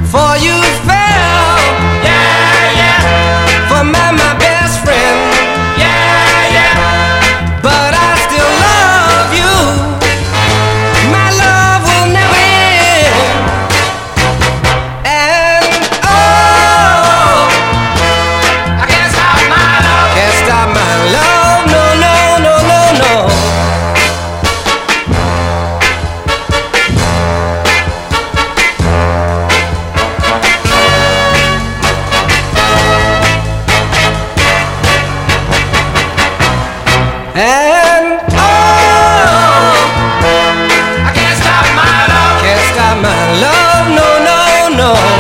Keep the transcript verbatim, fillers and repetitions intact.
for you fell. Yeah, yeah. For my, my best friend. Yeah, yeah. But I still love you. My love will never end. And oh, I can't stop my love. Can't stop my love. No, no, no, no, no. And oh, I can't stop my love. Can't stop my love. No, no, no.